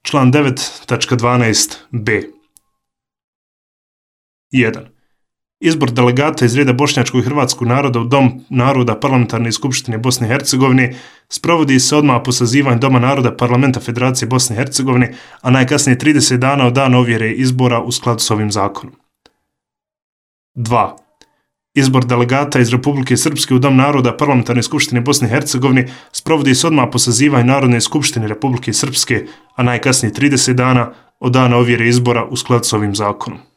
Član 9.12b. 1. Izbor delegata iz reda bošnjačkog i hrvatskog naroda u Dom naroda Parlamentarne skupštine Bosne i Hercegovine sprovodi se odmah po sazivanju Doma naroda Parlamenta Federacije Bosne i Hercegovine, a najkasnije 30 dana od dana ovjere izbora u skladu s ovim zakonom. 2. Izbor delegata iz Republike Srpske u Dom naroda Parlamentarne skupštine Bosne i Hercegovine sprovodi se odmah po sazivanju Narodne skupštine Republike Srpske, a najkasnije 30 dana od dana ovjere izbora u skladu s ovim zakonom.